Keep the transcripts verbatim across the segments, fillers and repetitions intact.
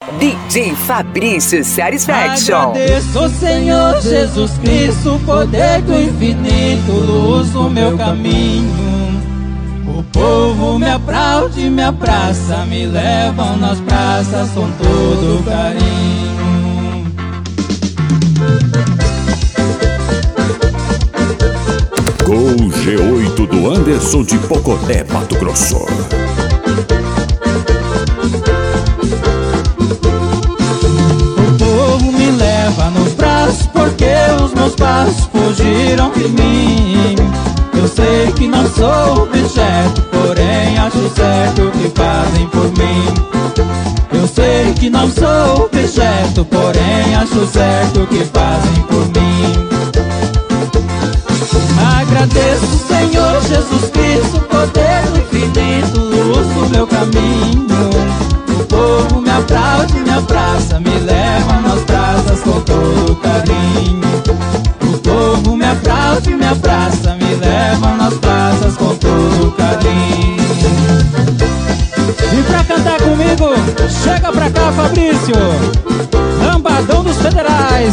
D J Fabrício Satisfaction. Agradeço, Senhor Jesus Cristo, poder do infinito, luz no meu caminho. O povo me aplaude, me abraça, me levam nas praças com todo carinho. Gol G oito do Anderson de Poconé, Mato Grosso. O povo me leva nos braços porque os meus passos fugiram de mim. Eu sei que não sou objeto, porém acho certo o que fazem por mim. Eu sei que não sou objeto, porém acho certo o que fazem por mim. Agradeço, Senhor Jesus Cristo, poder do infinito, luz no meu caminho. O povo me aplaude, me abraça, me leva nas praças com todo carinho. O povo me aplaude, me abraça, me leva nas praças com todo carinho. E pra cantar comigo, chega pra cá, Fabrício, Lambadão dos Federais.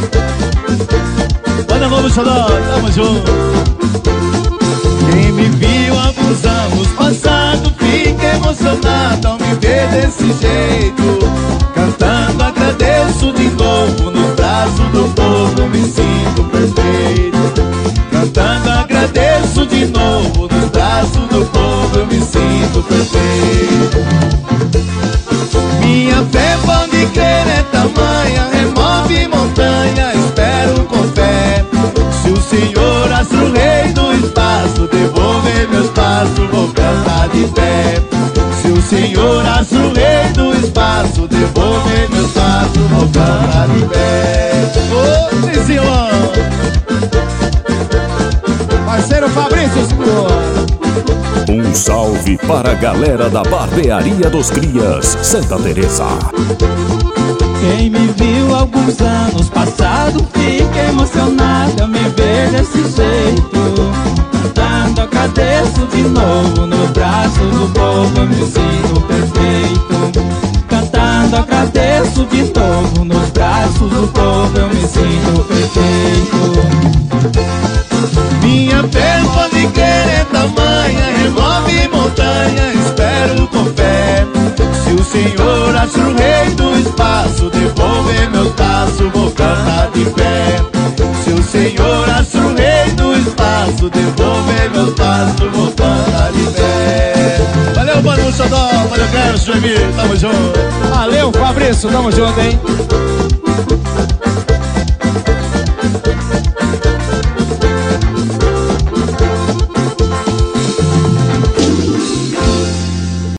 Olha novo xodó, tamo junto. Quem me viu alguns anos passados fica emocionado ao me ver desse jeito. Cantando agradeço de novo, nos braços do povo me sinto perfeito. Cantando agradeço de novo, nos braços do povo eu me sinto perfeito. Minha fé pode crer é tamanha, remove montanha, espero com fé. Se o Senhor, astro rei do espaço, devolver meus passos, vou cantar de pé. Se o Senhor, astro rei do espaço, devolver meus passos, vou cantar de pé. Ô, sim, senhor! Parceiro Fabrício, senhor! Um salve para a galera da Barbearia dos Crias, Santa Teresa. Quem me viu alguns anos passados fica emocionado ao me ver desse jeito. Cantando agradeço de novo, no braço do povo eu me sinto perfeito. Cantando agradeço de novo, nos braços do povo eu me sinto perfeito. Minha fé pode crer é tamanha, remove montanha, espero com fé. Se o Senhor, astro rei do espaço, devolver meus passos, vou cantar de pé. Se o Senhor, astro rei do espaço, devolver meus passos, vou cantar de pé. Valeu, mano, xodó, valeu, Carlos, Joemir, tamo junto. Valeu, Fabrício, tamo junto, hein?